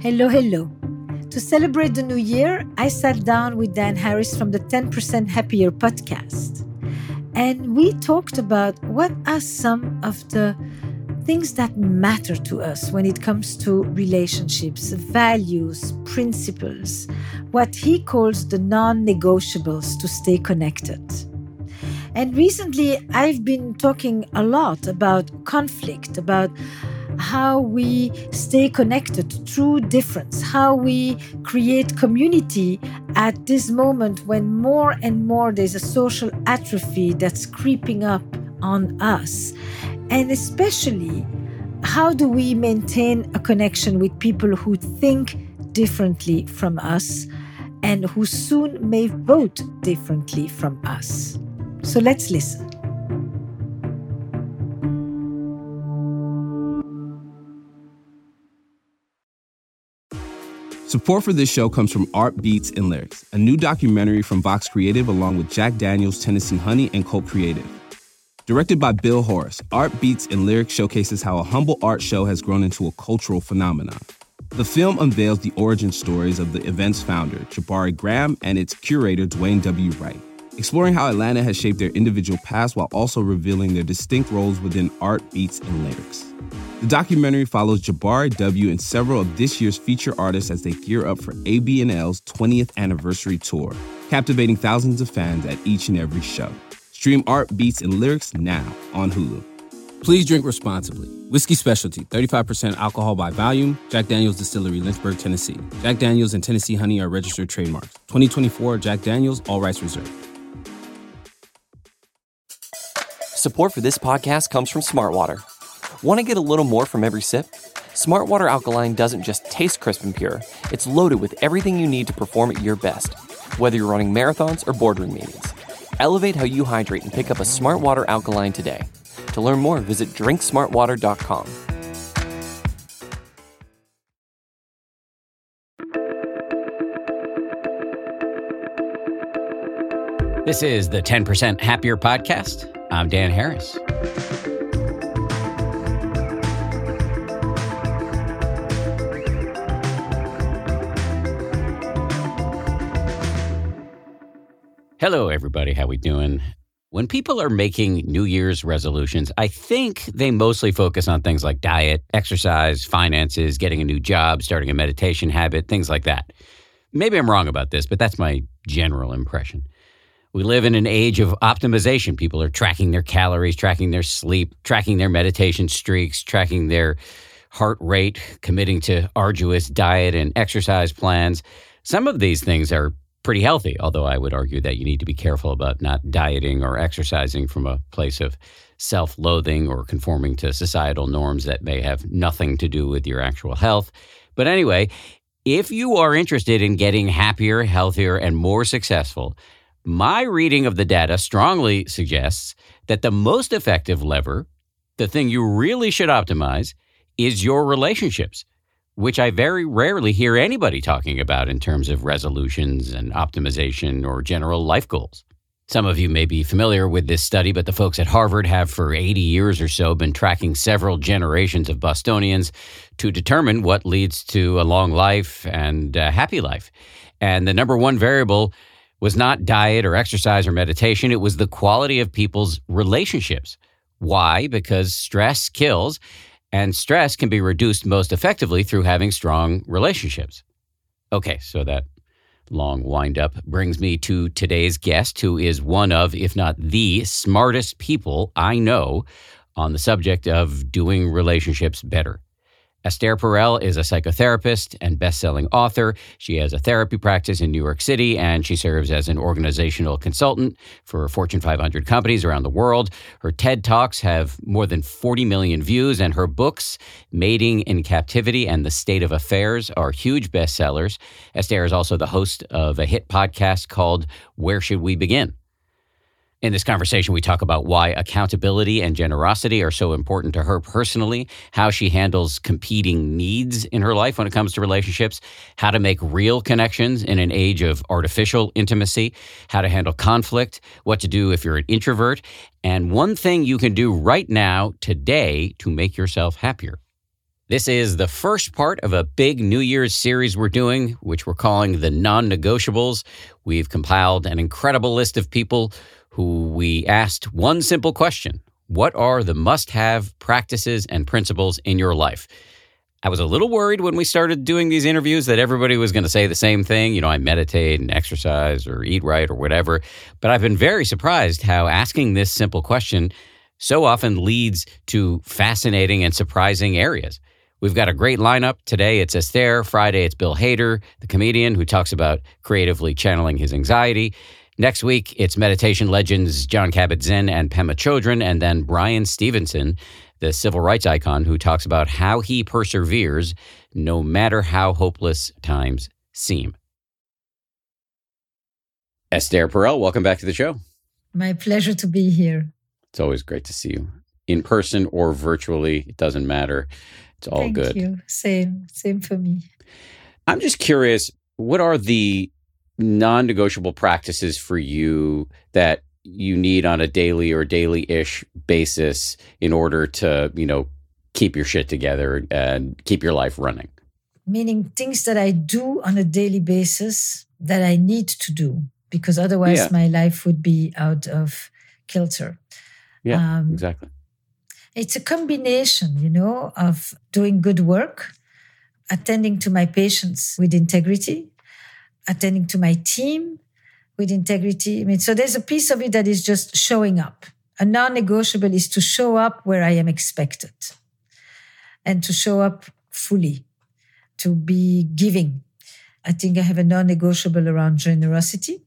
Hello, hello. To celebrate the new year, I sat down with Dan Harris from the 10% Happier podcast. And we talked about what are some of the things that matter to us when it comes to relationships, values, principles, what he calls the non-negotiables to stay connected. And recently, I've been talking a lot about conflict, about how we stay connected through difference, how we create community at this moment when more and more there's a social atrophy that's creeping up on us. And especially, how do we maintain a connection with people who think differently from us and who soon may vote differently from us? So let's listen. Support for this show comes from Art Beats and Lyrics, a new documentary from Vox Creative along with Jack Daniels, Tennessee Honey, and Cult Creative. Directed by Bill Horace, Art Beats and Lyrics showcases how a humble art show has grown into a cultural phenomenon. The film unveils the origin stories of the event's founder, Jabari Graham, and its curator, Dwayne W. Wright, exploring how Atlanta has shaped their individual paths while also revealing their distinct roles within Art Beats and Lyrics. The documentary follows Jabari W. and several of this year's feature artists as they gear up for AB&L's 20th anniversary tour, captivating thousands of fans at each and every show. Stream Art Beats and Lyrics now on Hulu. Please drink responsibly. Whiskey Specialty, 35% alcohol by volume. Jack Daniels Distillery, Lynchburg, Tennessee. Jack Daniels and Tennessee Honey are registered trademarks. 2024 Jack Daniels, all rights reserved. Support for this podcast comes from Smartwater. Want to get a little more from every sip? Smartwater Alkaline doesn't just taste crisp and pure. It's loaded with everything you need to perform at your best, whether you're running marathons or boardroom meetings. Elevate how you hydrate and pick up a Smartwater Alkaline today. To learn more, visit drinksmartwater.com. This is the 10% Happier podcast. I'm Dan Harris. Hello, everybody. How we doing? When people are making New Year's resolutions, I think they mostly focus on things like diet, exercise, finances, getting a new job, starting a meditation habit, things like that. Maybe I'm wrong about this, but that's my general impression. We live in an age of optimization. People are tracking their calories, tracking their sleep, tracking their meditation streaks, tracking their heart rate, committing to arduous diet and exercise plans. Some of these things are pretty healthy, although I would argue that you need to be careful about not dieting or exercising from a place of self-loathing or conforming to societal norms that may have nothing to do with your actual health. But anyway, if you are interested in getting happier, healthier, and more successful, my reading of the data strongly suggests that the most effective lever, the thing you really should optimize, is your relationships, which I very rarely hear anybody talking about in terms of resolutions and optimization or general life goals. Some of you may be familiar with this study, but the folks at Harvard have for 80 years or so been tracking several generations of Bostonians to determine what leads to a long life and a happy life. And the number one variable was not diet or exercise or meditation. It was the quality of people's relationships. Why? Because stress kills. And stress can be reduced most effectively through having strong relationships. Okay, so that long wind-up brings me to today's guest, who is one of, if not the smartest people I know on the subject of doing relationships better. Esther Perel is a psychotherapist and best-selling author. She has a therapy practice in New York City, and she serves as an organizational consultant for Fortune 500 companies around the world. Her TED Talks have more than 40 million views, and her books, Mating in Captivity and The State of Affairs, are huge bestsellers. Esther is also the host of a hit podcast called Where Should We Begin? In this conversation, we talk about why accountability and generosity are so important to her personally, how she handles competing needs in her life when it comes to relationships, how to make real connections in an age of artificial intimacy, how to handle conflict, what to do if you're an introvert, and one thing you can do right now, today, to make yourself happier. This is the first part of a big New Year's series we're doing, which we're calling the Non-Negotiables. We've compiled an incredible list of people who we asked one simple question. What are the must-have practices and principles in your life? I was a little worried when we started doing these interviews that everybody was going to say the same thing. I meditate and exercise or eat right or whatever. But I've been very surprised how asking this simple question so often leads to fascinating and surprising areas. We've got a great lineup. Today it's Esther. Friday it's Bill Hader, the comedian who talks about creatively channeling his anxiety. Next week it's meditation legends Jon Kabat-Zinn and Pema Chodron, and then Bryan Stevenson, the civil rights icon, who talks about how he perseveres no matter how hopeless times seem. Esther Perel, welcome back to the show. My pleasure to be here. It's always great to see you in person or virtually. It doesn't matter. It's all good. Thank you. Same for me. I'm just curious, what are the non-negotiable practices for you that you need on a daily or daily-ish basis in order to, keep your shit together and keep your life running? Meaning things that I do on a daily basis that I need to do, because otherwise my life would be out of kilter. Yeah, exactly. It's a combination, of doing good work, attending to my patients with integrity, attending to my team with integrity. So there's a piece of it that is just showing up. A non-negotiable is to show up where I am expected and to show up fully, to be giving. I think I have a non-negotiable around generosity.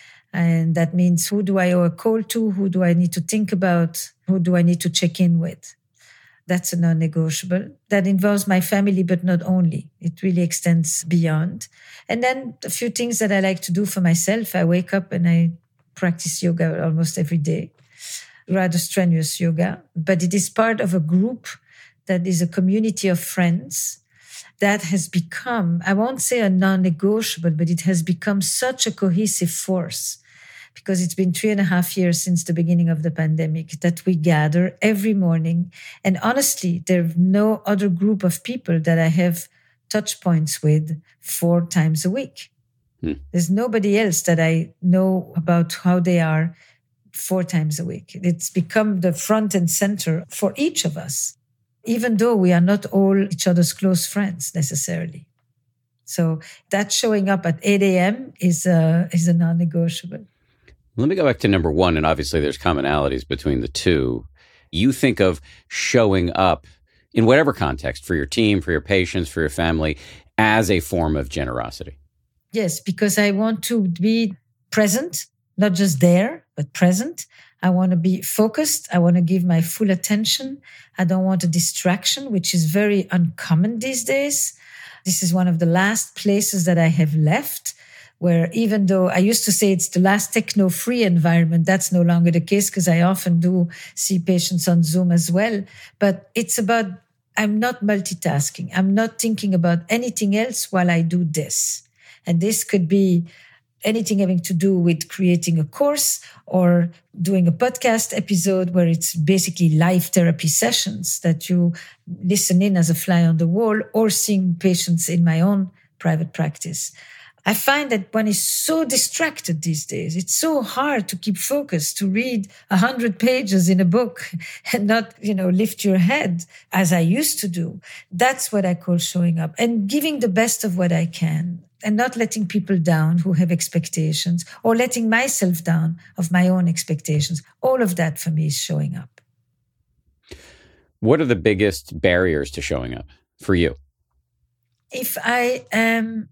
And that means, who do I owe a call to? Who do I need to think about? Who do I need to check in with? That's a non-negotiable. That involves my family, but not only. It really extends beyond. And then a few things that I like to do for myself. I wake up and I practice yoga almost every day, rather strenuous yoga. But it is part of a group that is a community of friends that has become, I won't say a non-negotiable, but it has become such a cohesive force, because it's been 3.5 years since the beginning of the pandemic that we gather every morning. And honestly, there's no other group of people that I have touch points with 4 times a week. There's nobody else that I know about how they are 4 times a week. It's become the front and center for each of us, even though we are not all each other's close friends necessarily. So that showing up at 8 a.m. is a non-negotiable. Let me go back to number one, and obviously there's commonalities between the two. You think of showing up in whatever context, for your team, for your patients, for your family, as a form of generosity. Yes, because I want to be present, not just there, but present. I want to be focused. I want to give my full attention. I don't want a distraction, which is very uncommon these days. This is one of the last places that I have left, where even though I used to say it's the last techno-free environment, that's no longer the case, because I often do see patients on Zoom as well. But it's about, I'm not multitasking. I'm not thinking about anything else while I do this. And this could be anything having to do with creating a course or doing a podcast episode where it's basically live therapy sessions that you listen in as a fly on the wall, or seeing patients in my own private practice. I find that one is so distracted these days. It's so hard to keep focused, to read 100 pages in a book and not, lift your head as I used to do. That's what I call showing up and giving the best of what I can, and not letting people down who have expectations, or letting myself down of my own expectations. All of that for me is showing up. What are the biggest barriers to showing up for you? If I am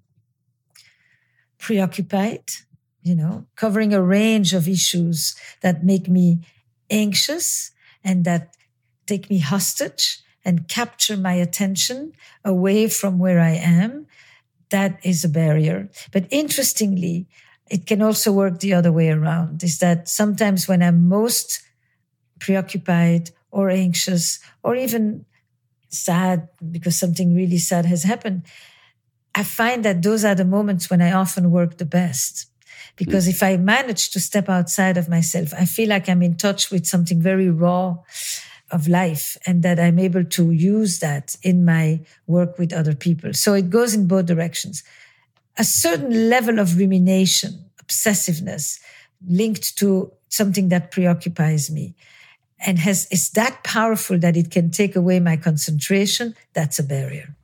preoccupied, covering a range of issues that make me anxious and that take me hostage and capture my attention away from where I am, that is a barrier. But interestingly, it can also work the other way around, is that sometimes when I'm most preoccupied or anxious or even sad because something really sad has happened, I find that those are the moments when I often work the best. Because if I manage to step outside of myself, I feel like I'm in touch with something very raw, of life, and that I'm able to use that in my work with other people. So it goes in both directions. A certain level of rumination, obsessiveness, linked to something that preoccupies me and is that powerful that it can take away my concentration, that's a barrier.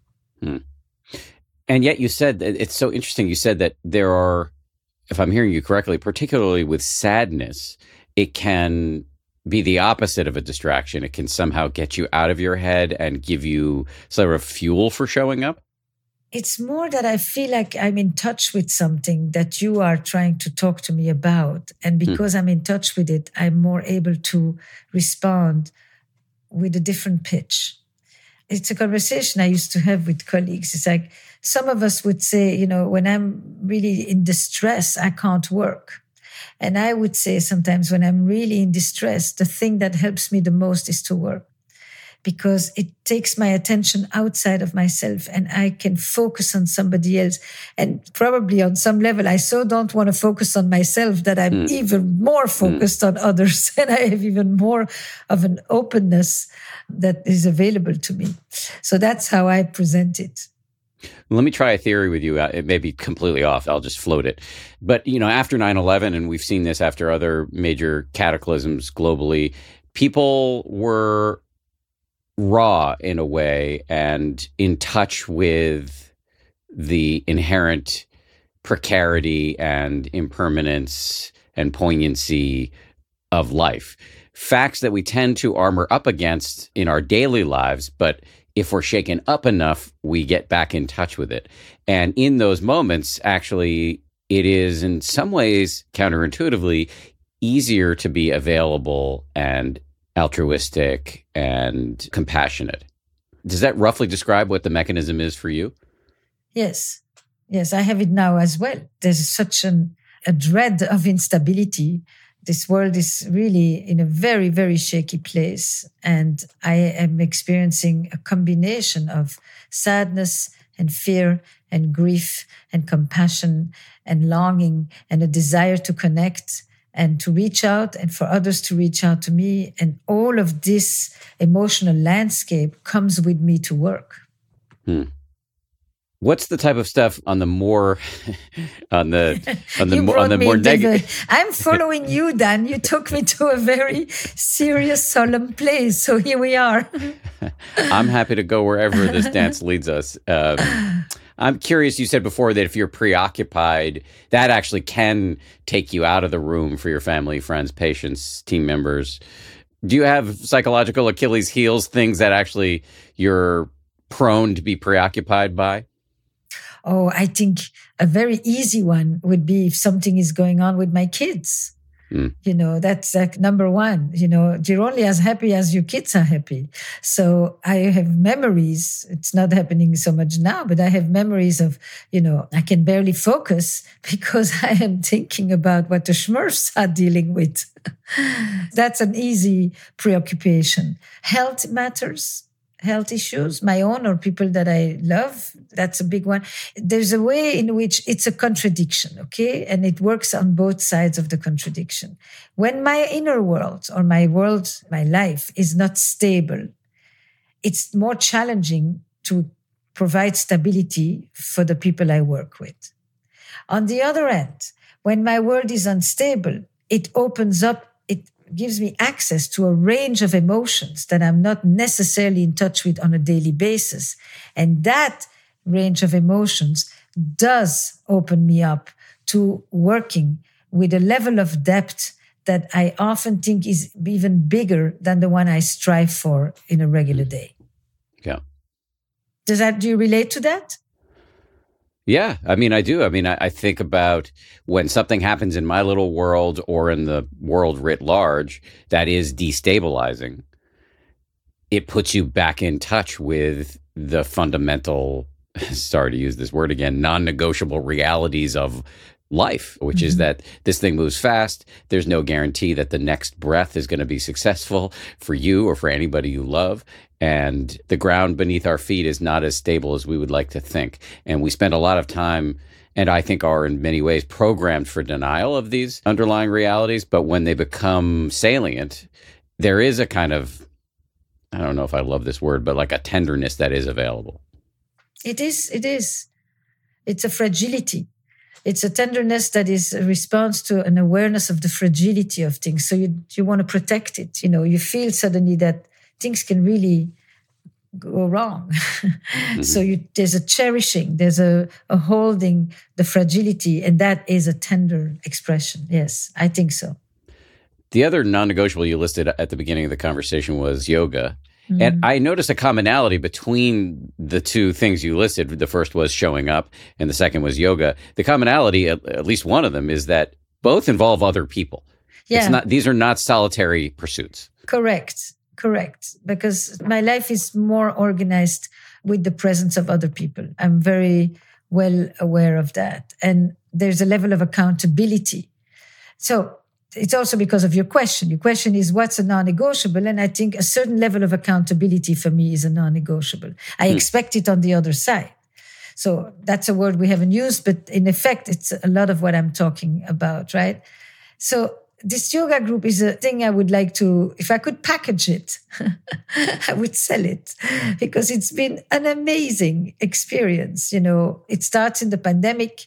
And yet you said, it's so interesting, you said that there are, if I'm hearing you correctly, particularly with sadness, it can be the opposite of a distraction. It can somehow get you out of your head and give you sort of fuel for showing up. It's more that I feel like I'm in touch with something that you are trying to talk to me about. And because I'm in touch with it, I'm more able to respond with a different pitch. It's a conversation I used to have with colleagues. It's like some of us would say, when I'm really in distress, I can't work. And I would say sometimes when I'm really in distress, the thing that helps me the most is to work, because it takes my attention outside of myself and I can focus on somebody else. And probably on some level, I so don't want to focus on myself that I'm even more focused on others, and I have even more of an openness that is available to me. So that's how I present it. Let me try a theory with you. It may be completely off. I'll just float it. But, after 9/11, and we've seen this after other major cataclysms globally, people were raw in a way and in touch with the inherent precarity and impermanence and poignancy of life. Facts that we tend to armor up against in our daily lives, but if we're shaken up enough, we get back in touch with it. And in those moments, actually, it is in some ways, counterintuitively, easier to be available and altruistic and compassionate. Does that roughly describe what the mechanism is for you? Yes. Yes, I have it now as well. There's such a dread of instability. This world is really in a very, very shaky place. And I am experiencing a combination of sadness and fear and grief and compassion and longing and a desire to connect and to reach out and for others to reach out to me. And all of this emotional landscape comes with me to work. What's the type of stuff on the more on the more negative? I'm following you, Dan. You took me to a very serious, solemn place. So here we are. I'm happy to go wherever this dance leads us. I'm curious, you said before that if you're preoccupied, that actually can take you out of the room for your family, friends, patients, team members. Do you have psychological Achilles heels, things that actually you're prone to be preoccupied by? Oh, I think a very easy one would be if something is going on with my kids. That's like number one. You're only as happy as your kids are happy. So I have memories. It's not happening so much now, but I have memories of, I can barely focus because I am thinking about what the Smurfs are dealing with. That's an easy preoccupation. Health matters. Health issues, my own or people that I love, that's a big one. There's a way in which it's a contradiction, okay? And it works on both sides of the contradiction. When my inner world or my life is not stable, it's more challenging to provide stability for the people I work with. On the other end, when my world is unstable, it opens up, it gives me access to a range of emotions that I'm not necessarily in touch with on a daily basis. And that range of emotions does open me up to working with a level of depth that I often think is even bigger than the one I strive for in a regular day. Yeah. Do you relate to that? Yeah, I do. I think about when something happens in my little world or in the world writ large that is destabilizing, it puts you back in touch with the fundamental, sorry to use this word again, non-negotiable realities of life, which is that this thing moves fast. There's no guarantee that the next breath is going to be successful for you or for anybody you love. And the ground beneath our feet is not as stable as we would like to think. And we spend a lot of time, and I think are in many ways programmed for denial of these underlying realities. But when they become salient, there is a kind of I don't know if I love this word, but like a tenderness that is available. It is. It's a fragility. It's a tenderness that is a response to an awareness of the fragility of things. So you want to protect it. You feel suddenly that things can really go wrong. Mm-hmm. So there's a cherishing, there's a holding the fragility, and that is a tender expression. Yes, I think so. The other non-negotiable you listed at the beginning of the conversation was yoga. Mm-hmm. And I noticed a commonality between the two things you listed. The first was showing up, and the second was yoga. The commonality, at least one of them, is that both involve other people. Yeah. These are not solitary pursuits. Correct. Because my life is more organized with the presence of other people. I'm very well aware of that. And there's a level of accountability. So it's also because of your question. Your question is, what's a non-negotiable? And I think a certain level of accountability for me is a non-negotiable. I expect it on the other side. So that's a word we haven't used, but in effect, it's a lot of what I'm talking about, right? So this yoga group is a thing I would like to, if I could package it, I would sell it, because it's been an amazing experience. It starts in the pandemic.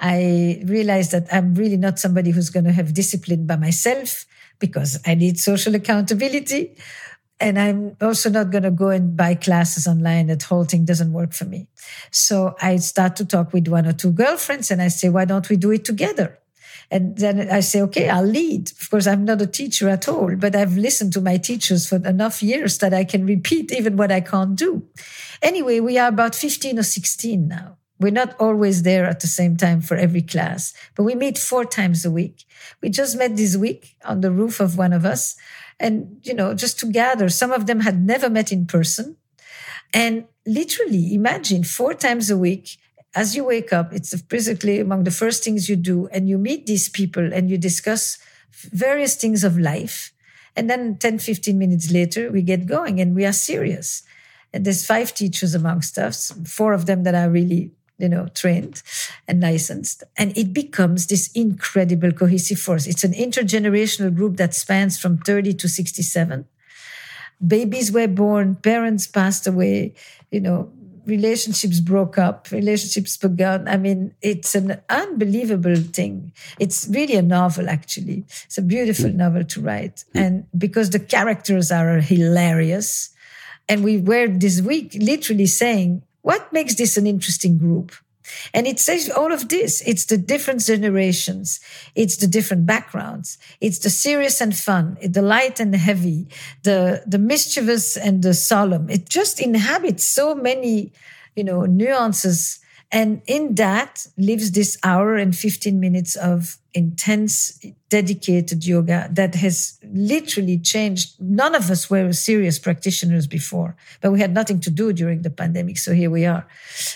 I realized that I'm really not somebody who's going to have discipline by myself, because I need social accountability. And I'm also not going to go and buy classes online. That whole thing doesn't work for me. So I start to talk with one or two girlfriends, and I say, why don't we do it together? And then I say, okay, I'll lead. Of course, I'm not a teacher at all, but I've listened to my teachers for enough years that I can repeat even what I can't do. Anyway, we are about 15 or 16 now. We're not always there at the same time for every class, but we meet 4 times a week. We just met this week on the roof of one of us, and, just to gather. Some of them had never met in person. And literally, imagine 4 times a week, as you wake up, it's basically among the first things you do, and you meet these people and you discuss various things of life. And then 10, 15 minutes later, we get going and we are serious. And there's 5 teachers amongst us, 4 of them that are really, trained and licensed. And it becomes this incredible cohesive force. It's an intergenerational group that spans from 30 to 67. Babies were born, parents passed away, relationships broke up, relationships began. I mean, it's an unbelievable thing. It's really a novel, actually. It's a beautiful novel to write. And because the characters are hilarious. And we were this week literally saying, what makes this an interesting group? And it says all of this. It's the different generations. It's the different backgrounds. It's the serious and fun, the light and the heavy, the mischievous and the solemn. It just inhabits so many, nuances. And in that lives this hour and 15 minutes of intense, dedicated yoga that has literally changed. None of us were serious practitioners before, but we had nothing to do during the pandemic. So here we are,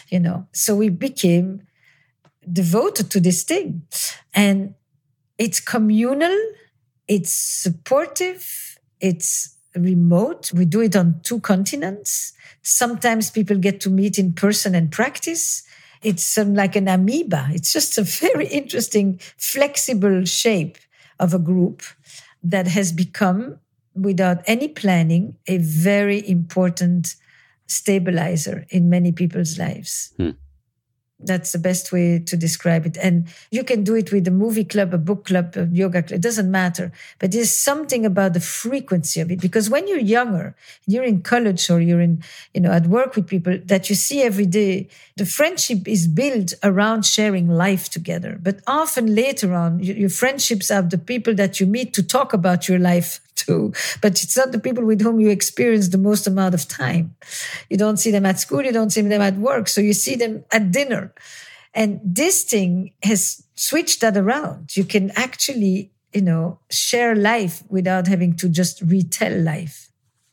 So we became devoted to this thing. And it's communal, it's supportive, it's remote. We do it on 2 continents. Sometimes people get to meet in person and practice. It's like an amoeba. It's just a very interesting, flexible shape of a group that has become, without any planning, a very important stabilizer in many people's lives. That's the best way to describe it. And you can do it with a movie club, a book club, a yoga club. It doesn't matter. But there's something about the frequency of it. Because when you're younger, you're in college or you're in, at work with people that you see every day, the friendship is built around sharing life together. But often later on, your friendships are the people that you meet to talk about your life too. But it's not the people with whom you experience the most amount of time. You don't see them at school, you don't see them at work. So you see them at dinner. And this thing has switched that around. You can actually, share life without having to just retell life.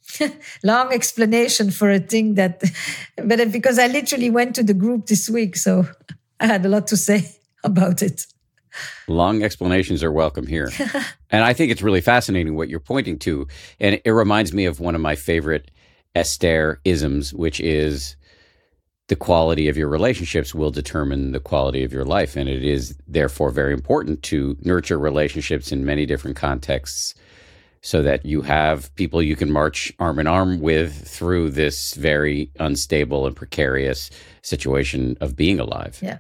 Long explanation for a thing but because I literally went to the group this week, so I had a lot to say about it. Long explanations are welcome here. And I think it's really fascinating what you're pointing to. And it reminds me of one of my favorite Esther isms, which is the quality of your relationships will determine the quality of your life. And it is therefore very important to nurture relationships in many different contexts so that you have people you can march arm in arm with through this very unstable and precarious situation of being alive. Yeah.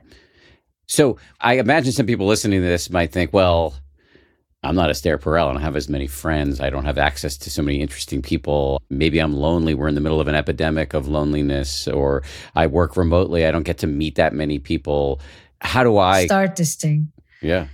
So I imagine some people listening to this might think, well, I'm not Esther Perel. I don't have as many friends. I don't have access to so many interesting people. Maybe I'm lonely. We're in the middle of an epidemic of loneliness, or I work remotely. I don't get to meet that many people. How do I start this thing? Yeah.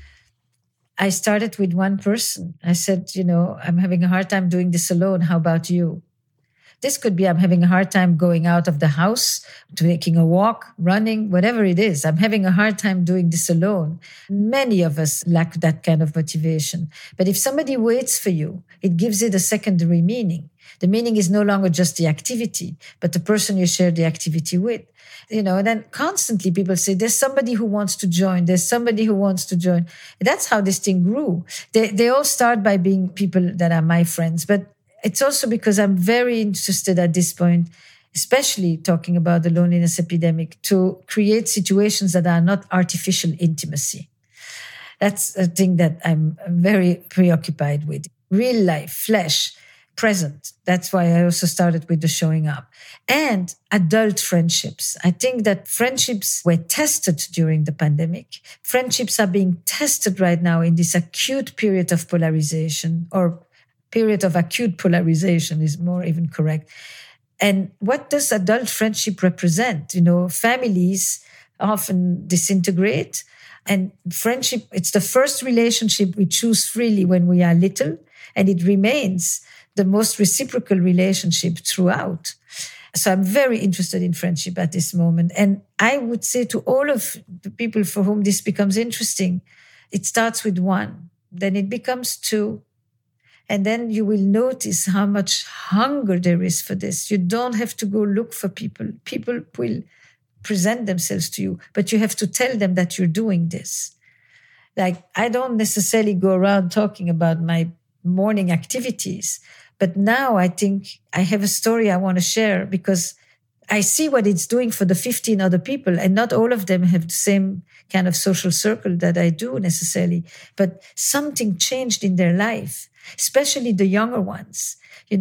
I started with one person. I said, I'm having a hard time doing this alone. How about you? This could be I'm having a hard time going out of the house, taking a walk, running, whatever it is. I'm having a hard time doing this alone. Many of us lack that kind of motivation. But if somebody waits for you, it gives it a secondary meaning. The meaning is no longer just the activity, but the person you share the activity with. Then constantly people say, there's somebody who wants to join. There's somebody who wants to join. That's how this thing grew. They all start by being people that are my friends, but it's also because I'm very interested at this point, especially talking about the loneliness epidemic, to create situations that are not artificial intimacy. That's a thing that I'm very preoccupied with. Real life, flesh, present. That's why I also started with the showing up. And adult friendships. I think that friendships were tested during the pandemic. Friendships are being tested right now in this acute period of polarization, or period of acute polarization is more even correct. And what does adult friendship represent? Families often disintegrate, and friendship, it's the first relationship we choose freely when we are little, and it remains the most reciprocal relationship throughout. So I'm very interested in friendship at this moment. And I would say to all of the people for whom this becomes interesting, it starts with one, then it becomes two, and then you will notice how much hunger there is for this. You don't have to go look for people. People will present themselves to you, but you have to tell them that you're doing this. Like, I don't necessarily go around talking about my morning activities, but now I think I have a story I want to share because I see what it's doing for the 15 other people, and not all of them have the same kind of social circle that I do necessarily, but something changed in their life, especially the younger ones.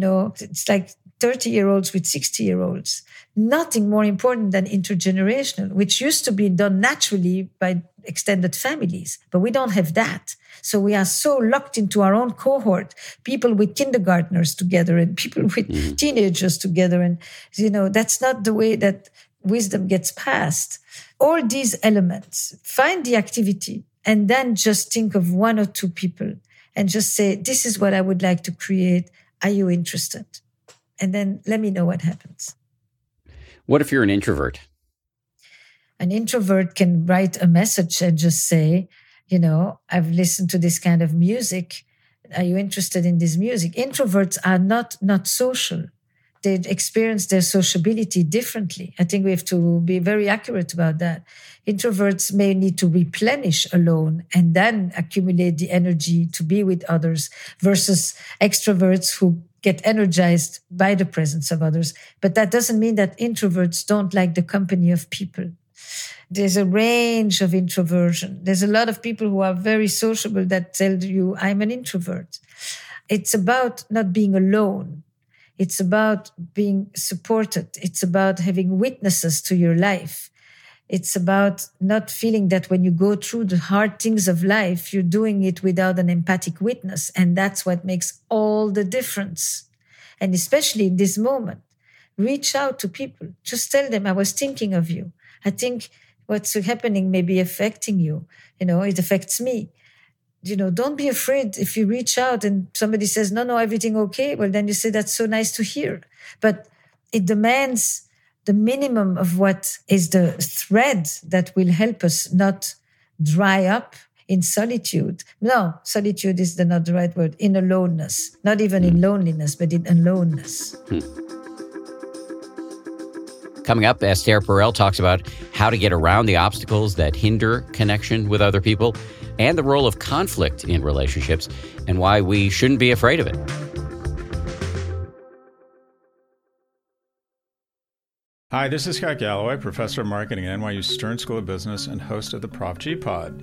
It's like 30-year-olds with 60-year-olds. Nothing more important than intergenerational, which used to be done naturally by extended families, but we don't have that. So we are so locked into our own cohort, people with kindergartners together and people with teenagers together. And, that's not the way that wisdom gets passed. All these elements, find the activity and then just think of one or two people and just say, this is what I would like to create. Are you interested? And then let me know what happens. What if you're an introvert? An introvert can write a message and just say, I've listened to this kind of music. Are you interested in this music? Introverts are not social. They experience their sociability differently. I think we have to be very accurate about that. Introverts may need to replenish alone and then accumulate the energy to be with others versus extroverts who get energized by the presence of others. But that doesn't mean that introverts don't like the company of people. There's a range of introversion. There's a lot of people who are very sociable that tell you, I'm an introvert. It's about not being alone. It's about being supported. It's about having witnesses to your life. It's about not feeling that when you go through the hard things of life, you're doing it without an empathic witness. And that's what makes all the difference. And especially in this moment, reach out to people. Just tell them, I was thinking of you. I think what's happening may be affecting you. It affects me. Don't be afraid if you reach out and somebody says, no, everything okay. Well, then you say, that's so nice to hear. But it demands the minimum of what is the thread that will help us not dry up in solitude. No, solitude is not the right word. In aloneness, not even in loneliness, but in aloneness. Coming up, Esther Perel talks about how to get around the obstacles that hinder connection with other people and the role of conflict in relationships and why we shouldn't be afraid of it. Hi, this is Scott Galloway, professor of marketing at NYU Stern School of Business and host of the Prof G Pod.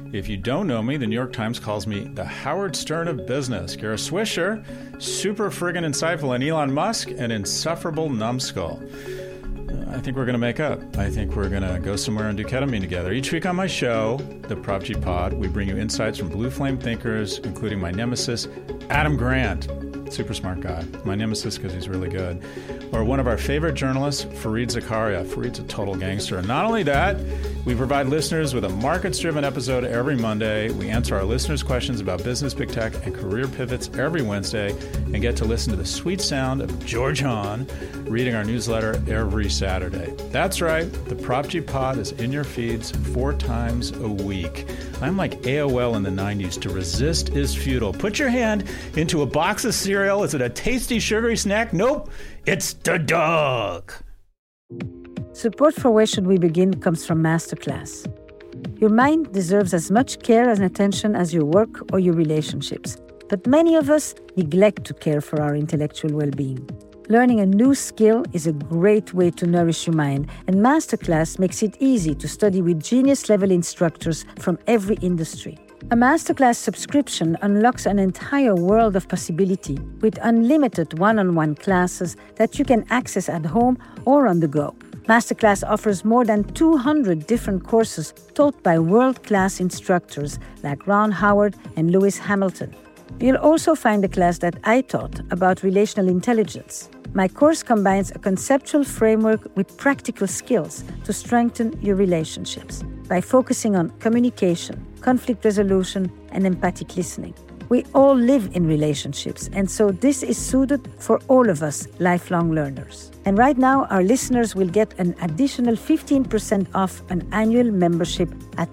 If you don't know me, the New York Times calls me the Howard Stern of business. Kara Swisher, super friggin' insightful, and Elon Musk, an insufferable numbskull. I think we're going to make up. I think we're going to go somewhere and do ketamine together. Each week on my show, the Prop G Pod, we bring you insights from blue flame thinkers, including my nemesis, Adam Grant. Super smart guy. My nemesis because he's really good. Or one of our favorite journalists, Fareed Zakaria. Fareed's a total gangster. And not only that, we provide listeners with a markets-driven episode every Monday. We answer our listeners' questions about business, big tech, and career pivots every Wednesday, and get to listen to the sweet sound of George Hahn reading our newsletter every Saturday. That's right. The Prop G Pod is in your feeds 4 times a week. I'm like AOL in the 90s. To resist is futile. Put your hand into a box of cereal. Is it a tasty, sugary snack? Nope. It's the dog. Support for Where Should We Begin comes from Masterclass. Your mind deserves as much care and attention as your work or your relationships. But many of us neglect to care for our intellectual well-being. Learning a new skill is a great way to nourish your mind, and Masterclass makes it easy to study with genius-level instructors from every industry. A Masterclass subscription unlocks an entire world of possibility with unlimited one-on-one classes that you can access at home or on the go. Masterclass offers more than 200 different courses taught by world-class instructors like Ron Howard and Lewis Hamilton. You'll also find a class that I taught about relational intelligence. My course combines a conceptual framework with practical skills to strengthen your relationships by focusing on communication, conflict resolution, and empathic listening. We all live in relationships, and so this is suited for all of us lifelong learners. And right now, our listeners will get an additional 15% off an annual membership at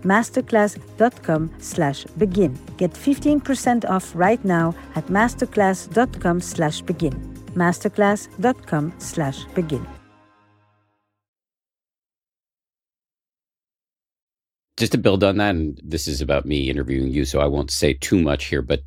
masterclass.com/begin. Get 15% off right now at masterclass.com/begin. masterclass.com/begin. Just to build on that, and this is about me interviewing you, so I won't say too much here, but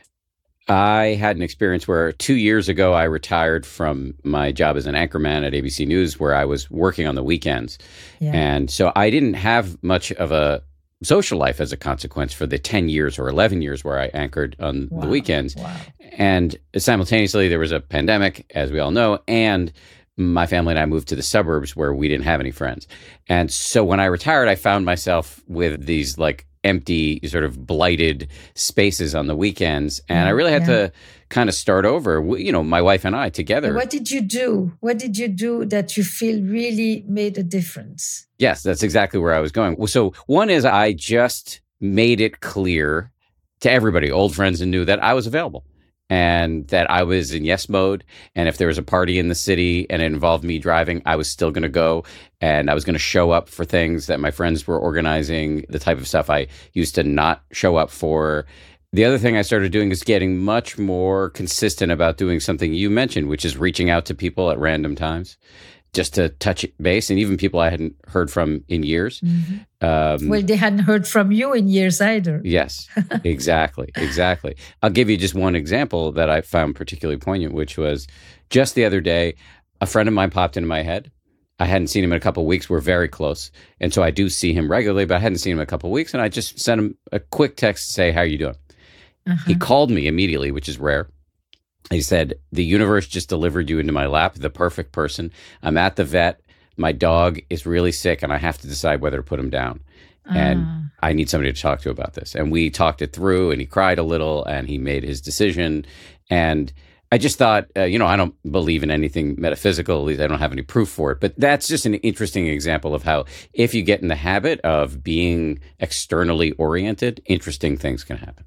I had an experience where 2 years ago, I retired from my job as an anchorman at ABC News, where I was working on the weekends. Yeah. And so I didn't have much of a social life as a consequence for the 10 years or 11 years where I anchored on the weekends. Wow. And simultaneously, there was a pandemic, as we all know, and my family and I moved to the suburbs where we didn't have any friends. And so when I retired, I found myself with these like empty, sort of blighted spaces on the weekends. And I really had to kind of start over, you know, my wife and I together. What did you do? What did you do that you feel really made a difference? Yes, that's exactly where I was going. So one is I just made it clear to everybody, old friends and new, that I was available. And that I was in yes mode. And if there was a party in the city and it involved me driving, I was still going to go. And I was going to show up for things that my friends were organizing, the type of stuff I used to not show up for. The other thing I started doing is getting much more consistent about doing something you mentioned, which is reaching out to people at random times, just to touch base, and even people I hadn't heard from in years. Mm-hmm. Well, they hadn't heard from you in years either. Yes, exactly. I'll give you just one example that I found particularly poignant, which was just the other day, a friend of mine popped into my head. I hadn't seen him in a couple of weeks. We're very close. And so I do see him regularly, but I hadn't seen him in a couple of weeks. And I just sent him a quick text to say, how are you doing? Uh-huh. He called me immediately, which is rare. He said, the universe just delivered you into my lap, the perfect person. I'm at the vet. My dog is really sick, and I have to decide whether to put him down. And I need somebody to talk to about this. And we talked it through, and he cried a little, and he made his decision. And I just thought, I don't believe in anything metaphysical. At least I don't have any proof for it. But that's just an interesting example of how if you get in the habit of being externally oriented, interesting things can happen.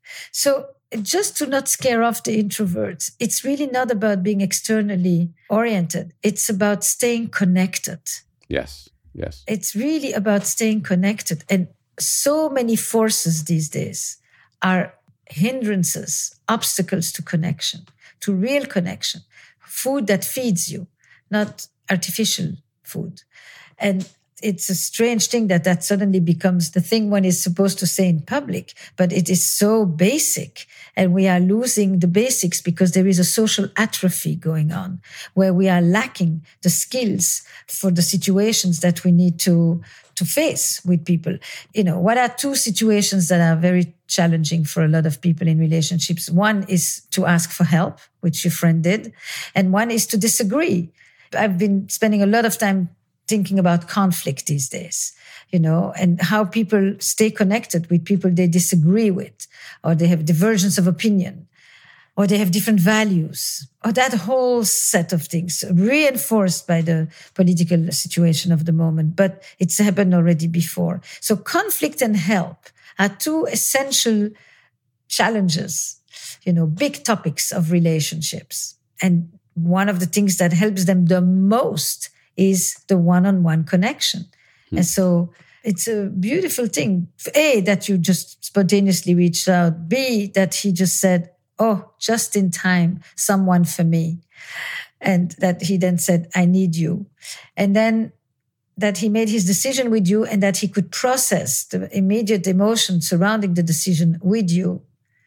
So just to not scare off the introverts, it's really not about being externally oriented. It's about staying connected. Yes. It's really about staying connected. And so many forces these days are hindrances, obstacles to connection, to real connection. Food that feeds you, not artificial food. And it's a strange thing that suddenly becomes the thing one is supposed to say in public, but it is so basic. And we are losing the basics because there is a social atrophy going on where we are lacking the skills for the situations that we need to face with people. What are two situations that are very challenging for a lot of people in relationships? One is to ask for help, which your friend did, and one is to disagree. I've been spending a lot of time thinking about conflict these days, and how people stay connected with people they disagree with, or they have divergence of opinion, or they have different values, or that whole set of things reinforced by the political situation of the moment. But it's happened already before. So conflict and help are two essential challenges, big topics of relationships. And one of the things that helps them the most is the one-on-one connection. And so it's a beautiful thing. A, that you just spontaneously reached out. B, that he just said, oh, just in time, someone for me. And that he then said, I need you. And then that he made his decision with you and that he could process the immediate emotion surrounding the decision with you.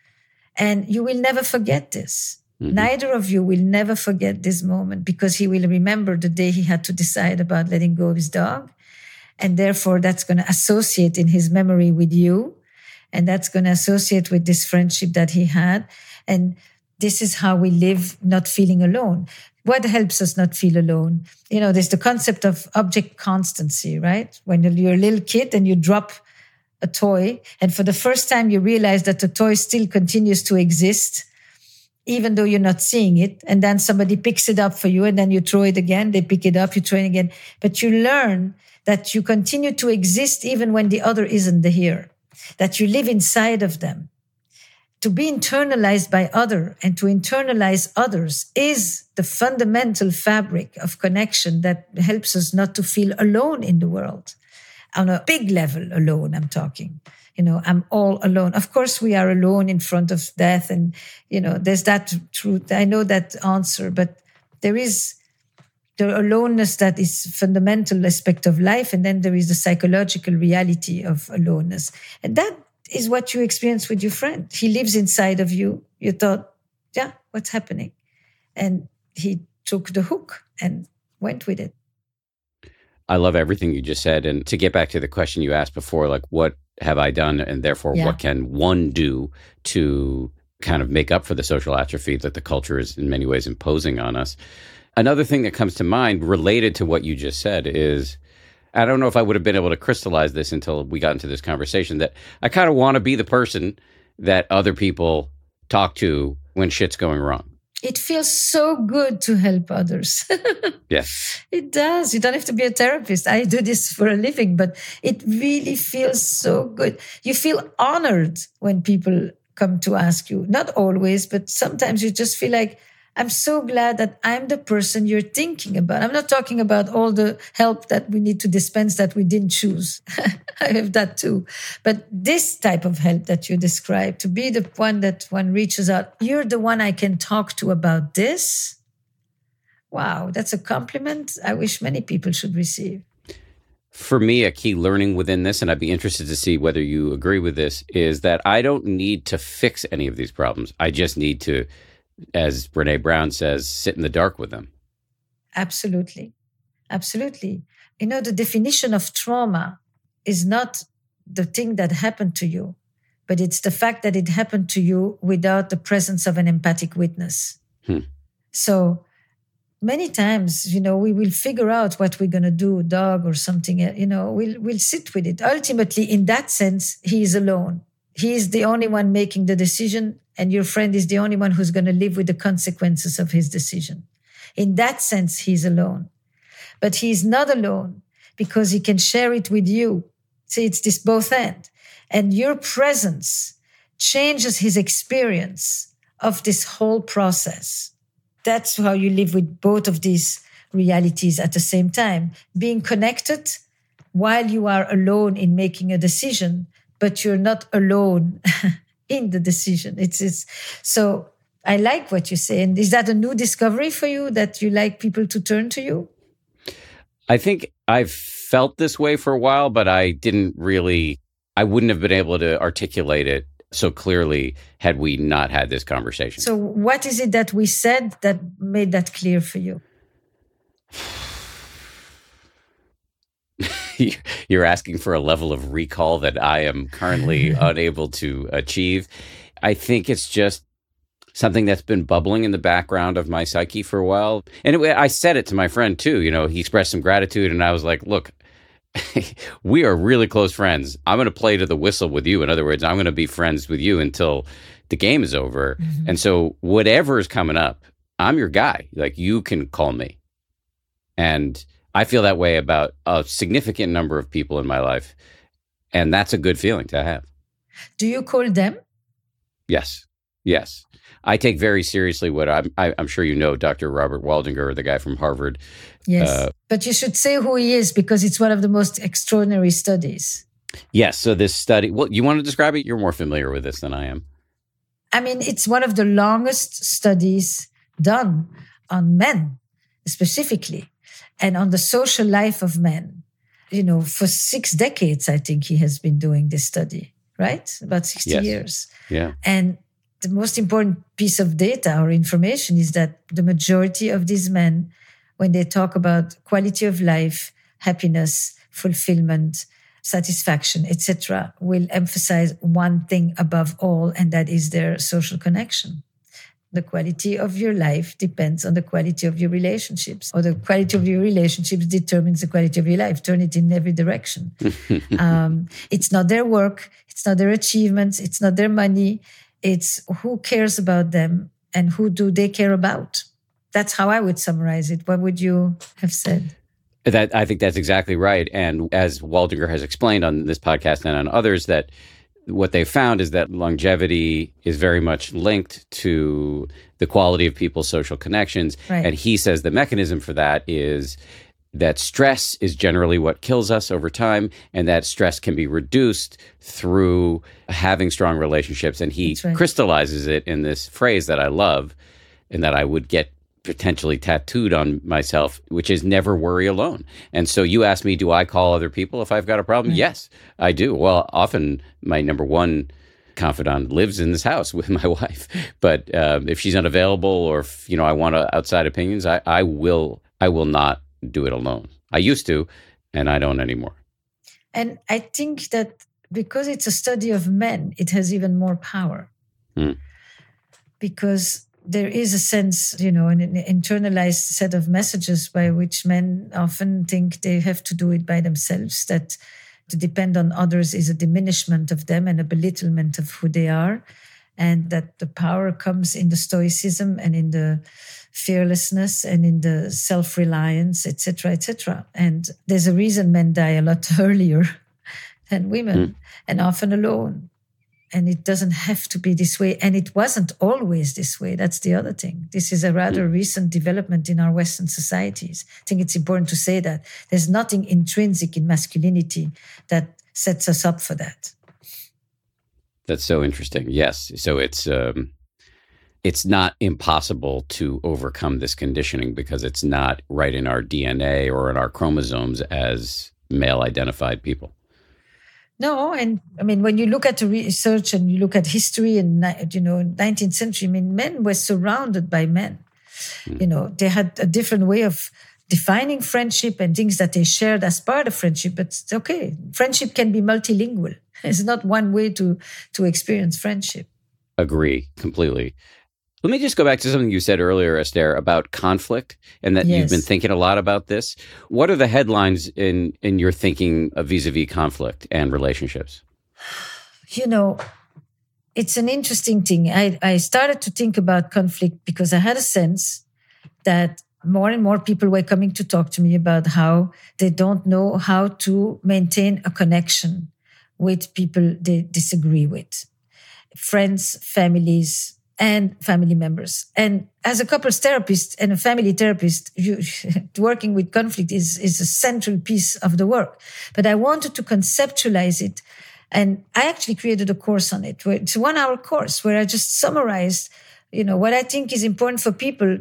And you will never forget this. Mm-hmm. Neither of you will never forget this moment because he will remember the day he had to decide about letting go of his dog. And therefore, that's going to associate in his memory with you. And that's going to associate with this friendship that he had. And this is how we live not feeling alone. What helps us not feel alone? There's the concept of object constancy, right? When you're a little kid and you drop a toy, and for the first time you realize that the toy still continues to exist, even though you're not seeing it. And then somebody picks it up for you and then you throw it again. They pick it up, you throw it again. But you learn that you continue to exist even when the other isn't here, that you live inside of them. To be internalized by other and to internalize others is the fundamental fabric of connection that helps us not to feel alone in the world. On a big level alone, I'm talking. I'm all alone. Of course, we are alone in front of death. And, there's that truth. I know that answer, but there is the aloneness that is fundamental aspect of life. And then there is the psychological reality of aloneness. And that is what you experience with your friend. He lives inside of you. You thought, yeah, what's happening? And he took the hook and went with it. I love everything you just said. And to get back to the question you asked before, like, what have I done? And therefore, what can one do to kind of make up for the social atrophy that the culture is in many ways imposing on us? Another thing that comes to mind related to what you just said is, I don't know if I would have been able to crystallize this until we got into this conversation, that I kind of want to be the person that other people talk to when shit's going wrong. It feels so good to help others. Yes. It does. You don't have to be a therapist. I do this for a living, but it really feels so good. You feel honored when people come to ask you. Not always, but sometimes you just feel like, I'm so glad that I'm the person you're thinking about. I'm not talking about all the help that we need to dispense that we didn't choose. I have that too. But this type of help that you described, to be the one that one reaches out, you're the one I can talk to about this. Wow, that's a compliment I wish many people should receive. For me, a key learning within this, and I'd be interested to see whether you agree with this, is that I don't need to fix any of these problems. I just need to, as Brené Brown says, sit in the dark with them. Absolutely. Absolutely. The definition of trauma is not the thing that happened to you, but it's the fact that it happened to you without the presence of an empathic witness. So many times, we will figure out what we're going to do, dog or something, we'll sit with it. Ultimately, in that sense, he is alone. He is the only one making the decision, and your friend is the only one who's going to live with the consequences of his decision. In that sense, he's alone. But he's not alone because he can share it with you. See, it's this both end. And your presence changes his experience of this whole process. That's how you live with both of these realities at the same time. Being connected while you are alone in making a decision, but you're not alone in the decision. It's so I like what you say. And is that a new discovery for you, that you like people to turn to you? I think I've felt this way for a while, but I wouldn't have been able to articulate it so clearly had we not had this conversation. So what is it that we said that made that clear for you? You're asking for a level of recall that I am currently unable to achieve. I think it's just something that's been bubbling in the background of my psyche for a while. And I said it to my friend too. He expressed some gratitude, and I was like, look, we are really close friends. I'm going to play to the whistle with you. In other words, I'm going to be friends with you until the game is over. Mm-hmm. And so whatever is coming up, I'm your guy. Like, you can call me. And I feel that way about a significant number of people in my life. And that's a good feeling to have. Do you call them? Yes. I take very seriously what I'm sure you know, Dr. Robert Waldinger, the guy from Harvard. Yes, but you should say who he is, because it's one of the most extraordinary studies. Yes, so this study, well, you want to describe it? You're more familiar with this than I am. I mean, it's one of the longest studies done on men, specifically, and on the social life of men. For 6 decades, I think he has been doing this study, right? About 60 years. Yeah. And the most important piece of data or information is that the majority of these men, when they talk about quality of life, happiness, fulfillment, satisfaction, etc., will emphasize one thing above all, and that is their social connection. The quality of your life depends on the quality of your relationships, or the quality of your relationships determines the quality of your life. Turn it in every direction. It's not their work. It's not their achievements. It's not their money. It's who cares about them and who do they care about. That's how I would summarize it. What would you have said? I think that's exactly right. And as Waldinger has explained on this podcast and on others, that what they found is that longevity is very much linked to the quality of people's social connections. Right. And he says the mechanism for that is that stress is generally what kills us over time, and that stress can be reduced through having strong relationships. And he crystallizes it in this phrase that I love and that I would get potentially tattooed on myself, which is never worry alone. And so you asked me, do I call other people if I've got a problem? Right. Yes, I do. Well, often my number one confidant lives in this house with my wife. But if she's unavailable, or if, I want outside opinions, I will not do it alone. I used to, and I don't anymore. And I think that because it's a study of men, it has even more power. Because there is a sense, an internalized set of messages by which men often think they have to do it by themselves, that to depend on others is a diminishment of them and a belittlement of who they are, and that the power comes in the stoicism and in the fearlessness and in the self-reliance, etc., etc. And there's a reason men die a lot earlier than women, and often alone. And it doesn't have to be this way. And it wasn't always this way. That's the other thing. This is a rather recent development in our Western societies. I think it's important to say that. There's nothing intrinsic in masculinity that sets us up for that. That's so interesting. Yes. So it's not impossible to overcome this conditioning because it's not right in our DNA or in our chromosomes as male-identified people. No, and I mean, when you look at the research and you look at history and, 19th century, men were surrounded by men. They had a different way of defining friendship and things that they shared as part of friendship. But it's okay. Friendship can be multilingual. It's not one way to experience friendship. Agree completely. Let me just go back to something you said earlier, Esther, about conflict, and that you've been thinking a lot about this. What are the headlines in your thinking of vis-a-vis conflict and relationships? It's an interesting thing. I started to think about conflict because I had a sense that more and more people were coming to talk to me about how they don't know how to maintain a connection with people they disagree with. Friends, families, and family members. And as a couples therapist and a family therapist, working with conflict is a central piece of the work. But I wanted to conceptualize it. And I actually created a course on it. It's a 1-hour course where I just summarized, what I think is important for people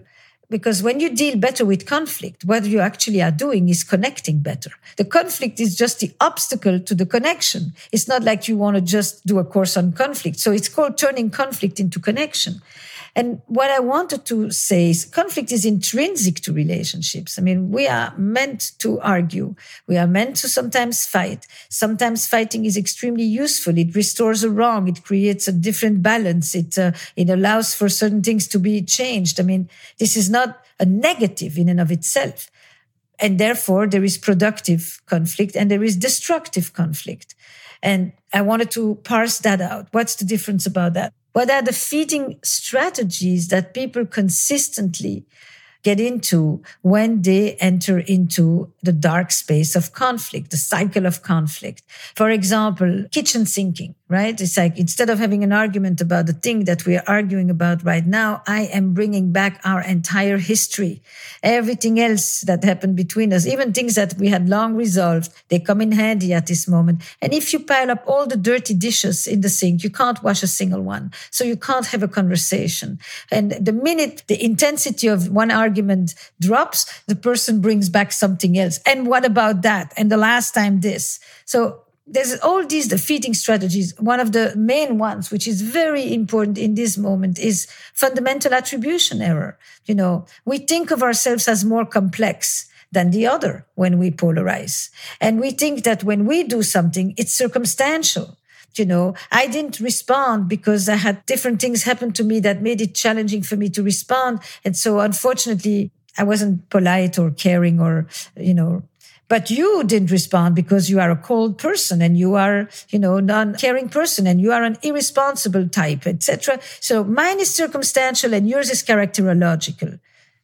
Because when you deal better with conflict, what you actually are doing is connecting better. The conflict is just the obstacle to the connection. It's not like you want to just do a course on conflict. So it's called turning conflict into connection. And what I wanted to say is conflict is intrinsic to relationships. I mean, we are meant to argue. We are meant to sometimes fight. Sometimes fighting is extremely useful. It restores a wrong. It creates a different balance. It allows for certain things to be changed. I mean, this is not a negative in and of itself. And therefore, there is productive conflict and there is destructive conflict. And I wanted to parse that out. What's the difference about that? What are the feeding strategies that people consistently get into when they enter into the dark space of conflict, the cycle of conflict? For example, kitchen sinking, right? It's like instead of having an argument about the thing that we are arguing about right now, I am bringing back our entire history. Everything else that happened between us, even things that we had long resolved, they come in handy at this moment. And if you pile up all the dirty dishes in the sink, you can't wash a single one. So you can't have a conversation. And the minute the intensity of one argument drops, the person brings back something else. And what about that? And the last time this. So there's all these, the feeding strategies. One of the main ones, which is very important in this moment, is fundamental attribution error. You know, we think of ourselves as more complex than the other when we polarize. And we think that when we do something, it's circumstantial. You know, I didn't respond because I had different things happen to me that made it challenging for me to respond. And so unfortunately, I wasn't polite or caring or, you know, but you didn't respond because you are a cold person and you are, you know, non-caring person and you are an irresponsible type, etc. So mine is circumstantial and yours is characterological.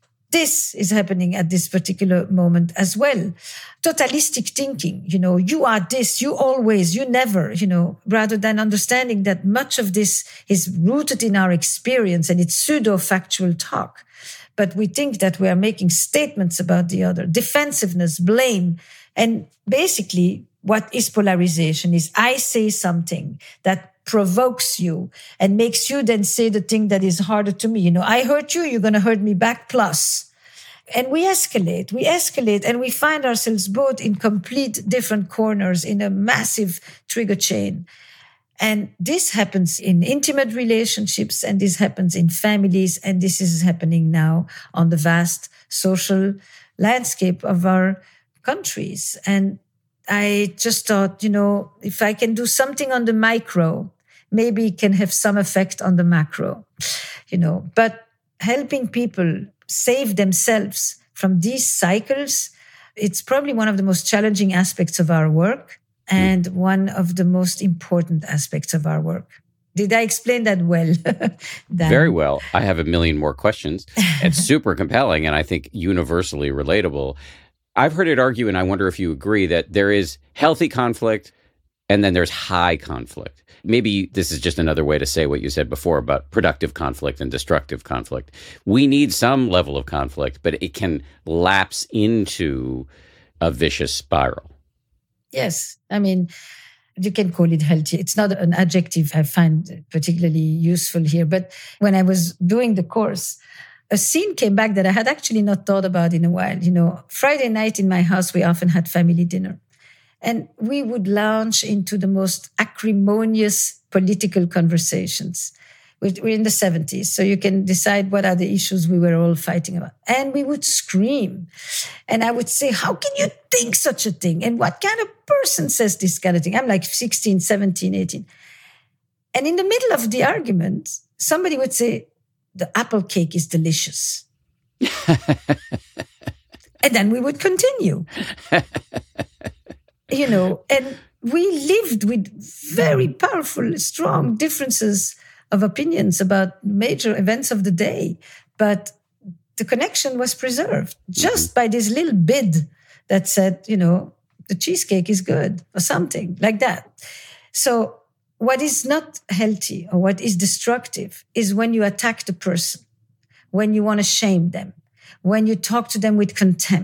This is happening at this particular moment as well. Totalistic thinking, you know, you are this, you always, you never, you know, rather than understanding that much of this is rooted in our experience and it's pseudo-factual talk. But we think that we are making statements about the other, defensiveness, blame. And basically what is polarization is I say something that provokes you and makes you then say the thing that is harder to me. You know, I hurt you, you're going to hurt me back plus. And we escalate, and we find ourselves both in complete different corners in a massive trigger chain. And this happens in intimate relationships, and this happens in families, and this is happening now on the vast social landscape of our countries. And I just thought, you know, if I can do something on the micro, maybe it can have some effect on the macro, you know. But helping people save themselves from these cycles, it's probably one of the most challenging aspects of our work. And one of the most important aspects of our work. Did I explain that well? Very well. I have a million more questions. It's super compelling and I think universally relatable. I've heard it argue, and I wonder if you agree, that there is healthy conflict and then there's high conflict. Maybe this is just another way to say what you said before about productive conflict and destructive conflict. We need some level of conflict, but it can lapse into a vicious spiral. Yes. I mean, you can call it healthy. It's not an adjective I find particularly useful here. But when I was doing the course, a scene came back that I had actually not thought about in a while. You know, Friday night in my house, we often had family dinner. And we would launch into the most acrimonious political conversations. We're in the 70s, so you can decide what are the issues we were all fighting about. And we would scream. And I would say, how can you think such a thing? And what kind of person says this kind of thing? I'm like 16, 17, 18. And in the middle of the argument, somebody would say, the apple cake is delicious. And then we would continue. You know, and we lived with very powerful, strong differences of opinions about major events of the day. But the connection was preserved just by this little bid that said, you know, the cheesecake is good or something like that. So what is not healthy or what is destructive is when you attack the person, when you want to shame them, when you talk to them with contempt,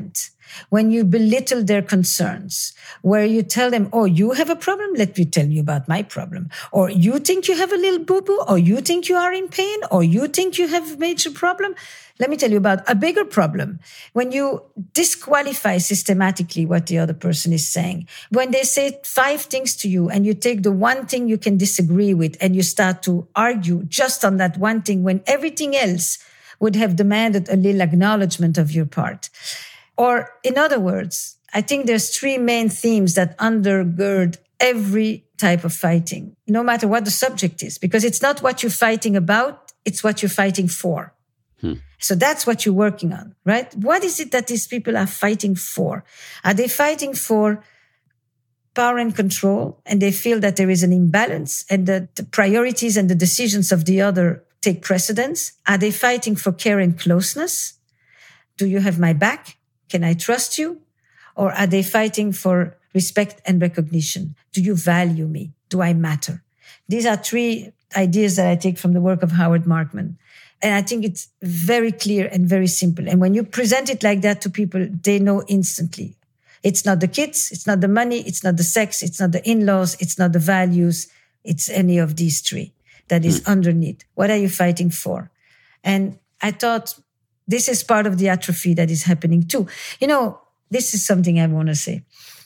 when you belittle their concerns, where you tell them, oh, you have a problem? Let me tell you about my problem. Or you think you have a little boo-boo? Or you think you are in pain? Or you think you have a major problem? Let me tell you about a bigger problem. When you disqualify systematically what the other person is saying, when they say 5 things to you and you take the one thing you can disagree with and you start to argue just on that one thing when everything else would have demanded a little acknowledgement of your part. Or in other words, I think there's 3 main themes that undergird every type of fighting, no matter what the subject is, because it's not what you're fighting about, it's what you're fighting for. So that's what you're working on, right? What is it that these people are fighting for? Are they fighting for power and control, and they feel that there is an imbalance and that the priorities and the decisions of the other take precedence? Are they fighting for care and closeness? Do you have my back? Can I trust you? Or are they fighting for respect and recognition? Do you value me? Do I matter? These are 3 ideas that I take from the work of Howard Markman. And I think it's very clear and very simple. And when you present it like that to people, they know instantly. It's not the kids, it's not the money, it's not the sex, it's not the in-laws, it's not the values. It's any of these 3 that is underneath. What are you fighting for? And I thought this is part of the atrophy that is happening too. You know, this is something I want to say.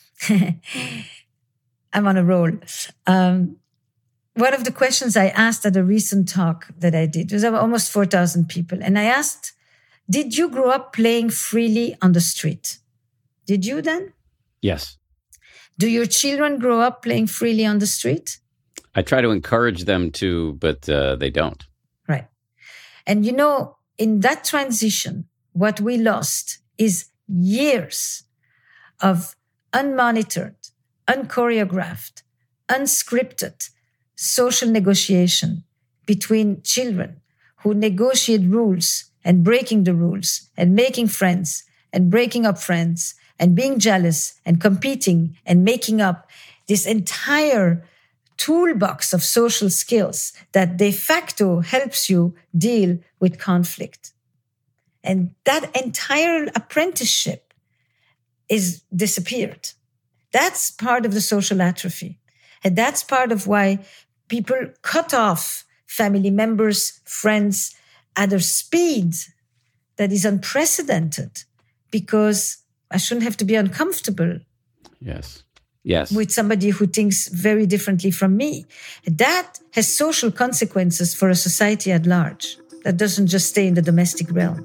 I'm on a roll. One of the questions I asked at a recent talk that I did was almost 4,000 people. And I asked, did you grow up playing freely on the street? Did you then? Yes. Do your children grow up playing freely on the street? I try to encourage them to, but they don't. Right. And you know, in that transition, what we lost is years of unmonitored, unchoreographed, unscripted social negotiation between children who negotiate rules and breaking the rules and making friends and breaking up friends and being jealous and competing and making up this entire toolbox of social skills that de facto helps you deal with conflict. And that entire apprenticeship is disappeared. That's part of the social atrophy. And that's part of why people cut off family members, friends at a speed that is unprecedented, because I shouldn't have to be uncomfortable. Yes. With somebody who thinks very differently from me. That has social consequences for a society at large. That doesn't just stay in the domestic realm.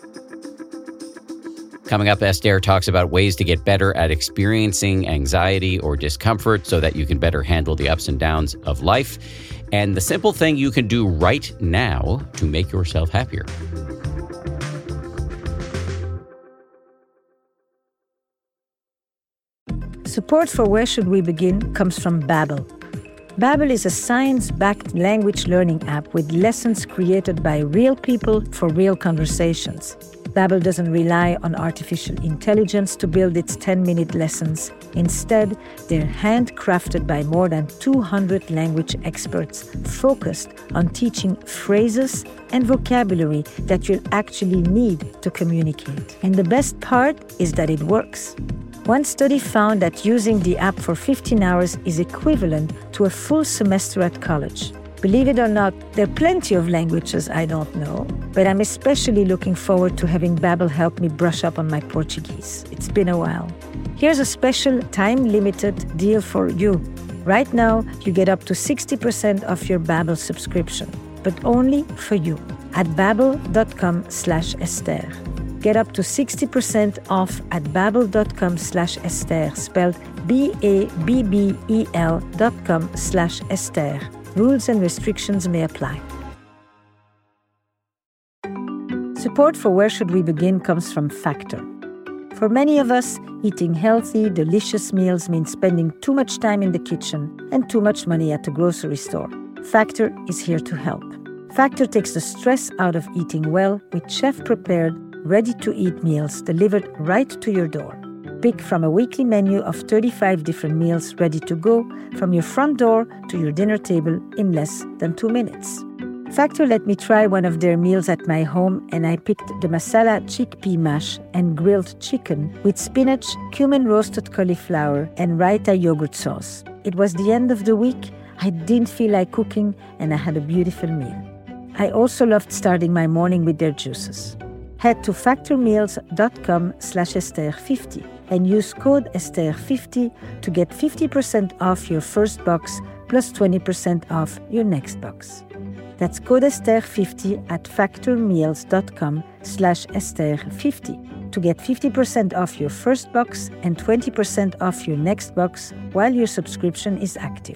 Coming up, Esther talks about ways to get better at experiencing anxiety or discomfort so that you can better handle the ups and downs of life, and the simple thing you can do right now to make yourself happier. Support for Where Should We Begin comes from Babbel. Babbel is a science-backed language learning app with lessons created by real people for real conversations. Babbel doesn't rely on artificial intelligence to build its 10-minute lessons. Instead, they're handcrafted by more than 200 language experts focused on teaching phrases and vocabulary that you'll actually need to communicate. And the best part is that it works. One study found that using the app for 15 hours is equivalent to a full semester at college. Believe it or not, there are plenty of languages I don't know, but I'm especially looking forward to having Babbel help me brush up on my Portuguese. It's been a while. Here's a special time-limited deal for you. Right now, you get up to 60% off your Babbel subscription, but only for you at babbel.com/Esther. Get up to 60% off at babbel.com/Esther, spelled BABBEL.com/Esther. Rules and restrictions may apply. Support for Where Should We Begin comes from Factor. For many of us, eating healthy, delicious meals means spending too much time in the kitchen and too much money at the grocery store. Factor is here to help. Factor takes the stress out of eating well with chef-prepared, ready-to-eat meals delivered right to your door. Pick from a weekly menu of 35 different meals ready to go from your front door to your dinner table in less than 2 minutes. Factor let me try one of their meals at my home, and I picked the masala chickpea mash and grilled chicken with spinach, cumin roasted cauliflower, and raita yogurt sauce. It was the end of the week. I didn't feel like cooking, and I had a beautiful meal. I also loved starting my morning with their juices. Head to factormeals.com/Esther50 and use code Esther50 to get 50% off your first box plus 20% off your next box. That's code Esther50 at factormeals.com/Esther50 to get 50% off your first box and 20% off your next box while your subscription is active.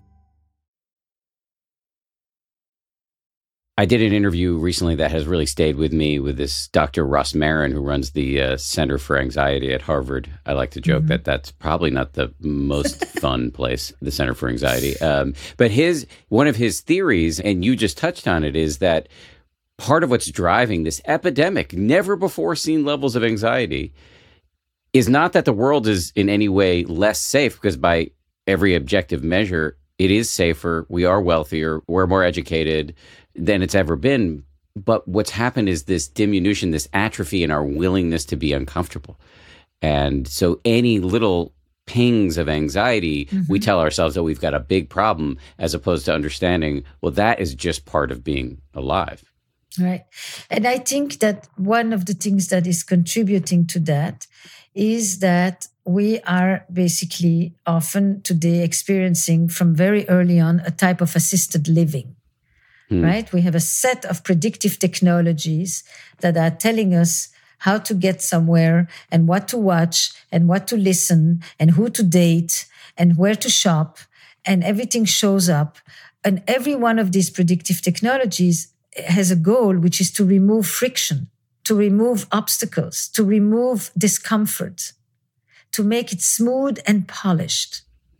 I did an interview recently that has really stayed with me with this Dr. Ross Marin, who runs the Center for Anxiety at Harvard. I like to joke that that's probably not the most fun place, the Center for Anxiety. But one of his theories, and you just touched on it, is that part of what's driving this epidemic, never before seen levels of anxiety, is not that the world is in any way less safe, because by every objective measure, it is safer. We are wealthier. We're more educated than it's ever been. But what's happened is this diminution, this atrophy in our willingness to be uncomfortable. And so any little pings of anxiety, we tell ourselves that we've got a big problem, as opposed to understanding, well, that is just part of being alive. Right. And I think that one of the things that is contributing to that is that we are basically often today experiencing from very early on a type of assisted living. Right? We have a set of predictive technologies that are telling us how to get somewhere and what to watch and what to listen and who to date and where to shop, and everything shows up. And every one of these predictive technologies has a goal, which is to remove friction, to remove obstacles, to remove discomfort, to make it smooth and polished.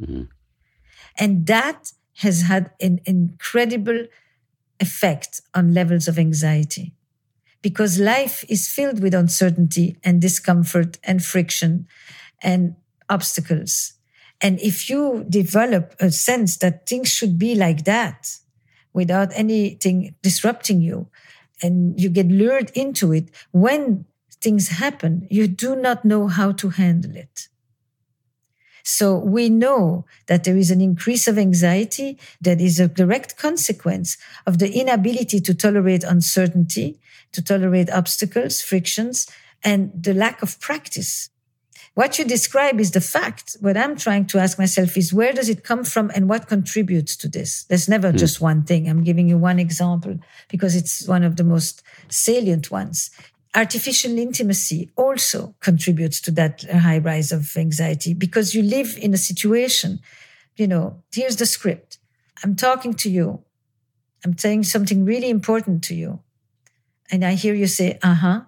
And that has had an incredible effect on levels of anxiety, because life is filled with uncertainty and discomfort and friction and obstacles. And if you develop a sense that things should be like that without anything disrupting you, and you get lured into it, when things happen, you do not know how to handle it. So we know that there is an increase of anxiety that is a direct consequence of the inability to tolerate uncertainty, to tolerate obstacles, frictions, and the lack of practice. What you describe is the fact. What I'm trying to ask myself is, where does it come from and what contributes to this? There's never just one thing. I'm giving you one example because it's one of the most salient ones. Artificial intimacy also contributes to that high rise of anxiety, because you live in a situation, here's the script. I'm talking to you. I'm saying something really important to you. And I hear you say, and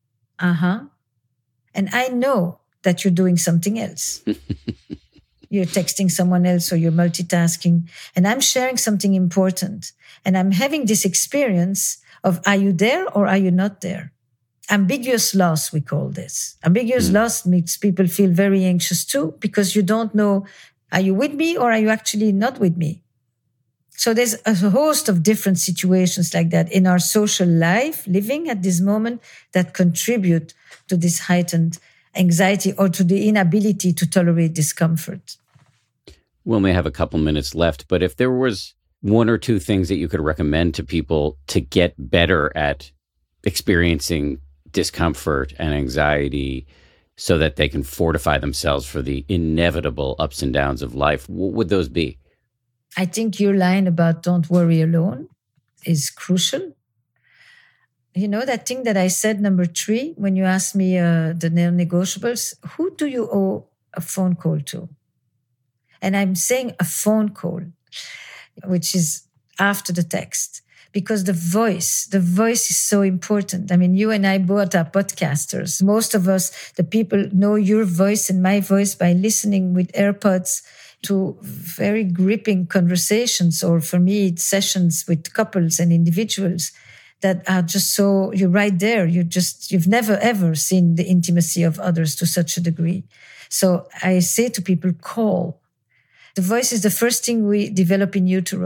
I know that you're doing something else. You're texting someone else or you're multitasking. And I'm sharing something important. And I'm having this experience of, are you there or are you not there? Ambiguous loss, we call this. Ambiguous loss makes people feel very anxious too, because you don't know, are you with me or are you actually not with me? So there's a host of different situations like that in our social life, living at this moment, that contribute to this heightened anxiety or to the inability to tolerate discomfort. We only have a couple minutes left, but if there was one or two things that you could recommend to people to get better at experiencing discomfort and anxiety so that they can fortify themselves for the inevitable ups and downs of life, what would those be? I think your line about don't worry alone is crucial. That thing that I said, number 3, when you asked me the non-negotiables, who do you owe a phone call to? And I'm saying a phone call, which is after the text. Because the voice is so important. I mean, you and I both are podcasters. Most of us, the people, know your voice and my voice by listening with AirPods to very gripping conversations, or for me, it's sessions with couples and individuals that are just so, you're right there. You've never ever seen the intimacy of others to such a degree. So I say to people, call. The voice is the first thing we develop in utero.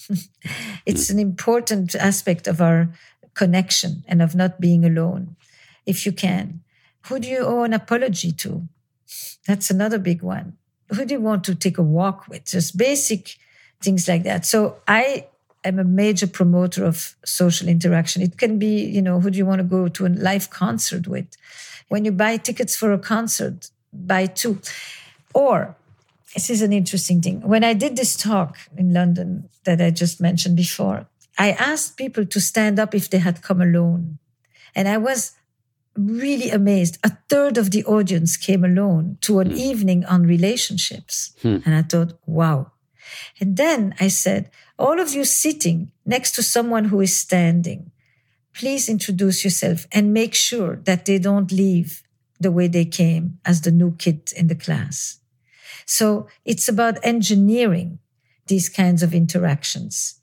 It's an important aspect of our connection and of not being alone, if you can. Who do you owe an apology to? That's another big one. Who do you want to take a walk with? Just basic things like that. So I am a major promoter of social interaction. It can be, who do you want to go to a live concert with? When you buy tickets for a concert, buy two. Or, this is an interesting thing. When I did this talk in London that I just mentioned before, I asked people to stand up if they had come alone. And I was really amazed. A third of the audience came alone to an evening on relationships. And I thought, wow. And then I said, all of you sitting next to someone who is standing, please introduce yourself and make sure that they don't leave the way they came as the new kid in the class. So it's about engineering these kinds of interactions.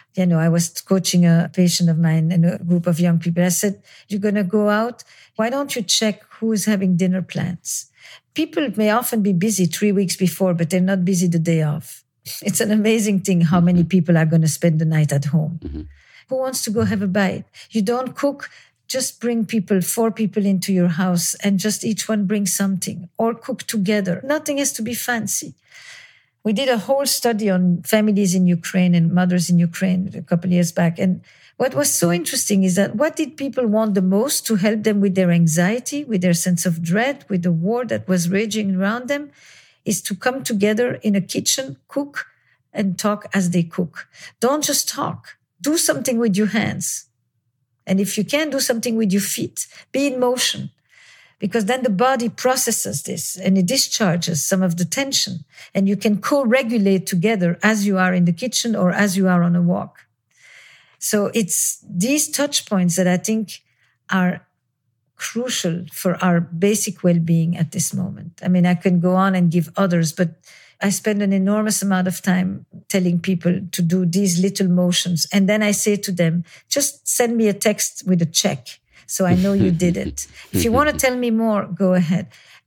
I was coaching a patient of mine and a group of young people. I said, you're going to go out? Why don't you check who's having dinner plans? People may often be busy 3 weeks before, but they're not busy the day of. It's an amazing thing how many people are going to spend the night at home. Mm-hmm. Who wants to go have a bite? You don't cook, just bring 4 people into your house and just each one bring something or cook together. Nothing has to be fancy. We did a whole study on families in Ukraine and mothers in Ukraine a couple of years back. And what was so interesting is that what did people want the most to help them with their anxiety, with their sense of dread, with the war that was raging around them, is to come together in a kitchen, cook, and talk as they cook. Don't just talk. Do something with your hands. And if you can, do something with your feet. Be in motion. Because then the body processes this and it discharges some of the tension. And you can co-regulate together as you are in the kitchen or as you are on a walk. So it's these touch points that I think are crucial for our basic well-being at this moment. I mean, I can go on and give others, but I spend an enormous amount of time telling people to do these little motions. And then I say to them, just send me a text with a check so I know you did it. If you want to tell me more, go ahead.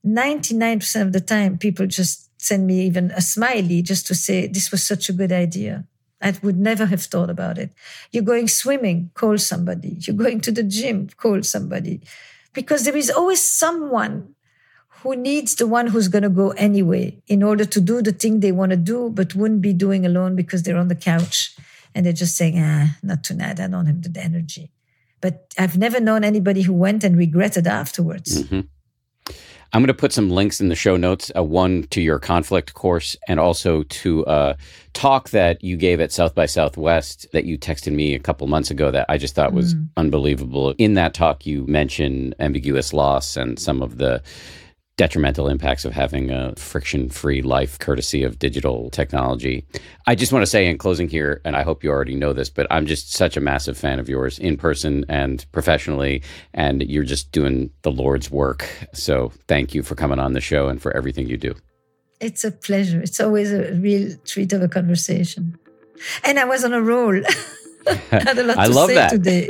99% of the time, people just send me even a smiley just to say, this was such a good idea. I would never have thought about it. You're going swimming, call somebody. You're going to the gym, call somebody. Because there is always someone who needs the one who's going to go anyway in order to do the thing they want to do, but wouldn't be doing alone because they're on the couch and they're just saying, not tonight, I don't have the energy. But I've never known anybody who went and regretted afterwards. Mm-hmm. I'm going to put some links in the show notes, one to your conflict course and also to a talk that you gave at South by Southwest that you texted me a couple months ago that I just thought was unbelievable. In that talk, you mentioned ambiguous loss and some of the detrimental impacts of having a friction-free life courtesy of digital technology. I just want to say in closing here, and I hope you already know this, but I'm just such a massive fan of yours in person and professionally, and you're just doing the Lord's work. So thank you for coming on the show and for everything you do. It's a pleasure. It's always a real treat of a conversation. And I was on a roll. I had a lot to say today.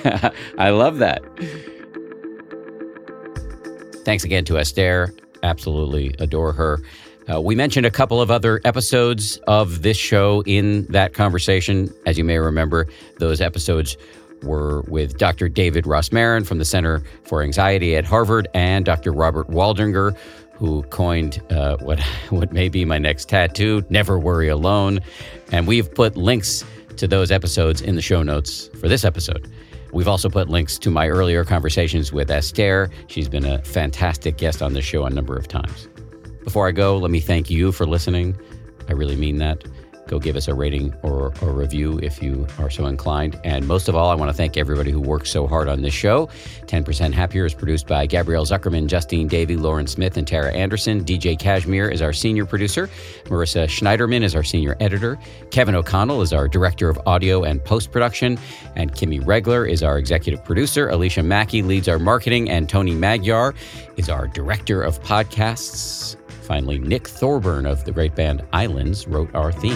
I love that. Thanks again to Esther. Absolutely adore her. We mentioned a couple of other episodes of this show in that conversation. As you may remember, those episodes were with Dr. David Rosmarin from the Center for Anxiety at Harvard and Dr. Robert Waldinger, who coined what may be my next tattoo, Never Worry Alone. And we've put links to those episodes in the show notes for this episode. We've also put links to my earlier conversations with Esther. She's been a fantastic guest on this show a number of times. Before I go, let me thank you for listening. I really mean that. Go give us a rating or a review if you are so inclined. And most of all, I want to thank everybody who works so hard on this show. 10% Happier is produced by Gabrielle Zuckerman, Justine Davey, Lauren Smith, and Tara Anderson. DJ Kashmir is our senior producer. Marissa Schneiderman is our senior editor. Kevin O'Connell is our director of audio and post-production. And Kimmy Regler is our executive producer. Alicia Mackey leads our marketing. And Tony Magyar is our director of podcasts. Finally, Nick Thorburn of the great band Islands wrote our theme.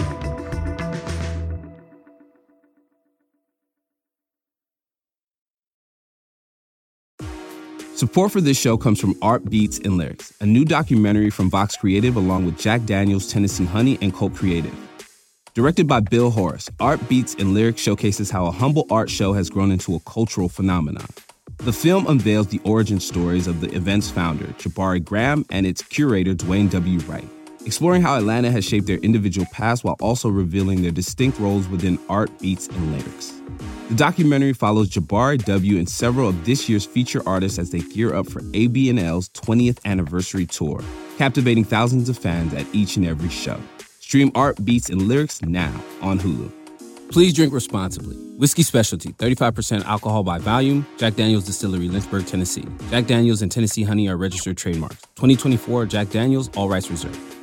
Support for this show comes from Art Beats and Lyrics, a new documentary from Vox Creative along with Jack Daniels, Tennessee Honey, and Colt Creative. Directed by Bill Horace, Art Beats and Lyrics showcases how a humble art show has grown into a cultural phenomenon. The film unveils the origin stories of the event's founder, Jabari Graham, and its curator, Dwayne W. Wright, exploring how Atlanta has shaped their individual paths while also revealing their distinct roles within Art, Beats, and Lyrics. The documentary follows Jabari W. and several of this year's feature artists as they gear up for AB&L's 20th anniversary tour, captivating thousands of fans at each and every show. Stream Art, Beats, and Lyrics now on Hulu. Please drink responsibly. Whiskey Specialty, 35% alcohol by volume. Jack Daniel's Distillery, Lynchburg, Tennessee. Jack Daniel's and Tennessee Honey are registered trademarks. 2024 Jack Daniel's, all rights reserved.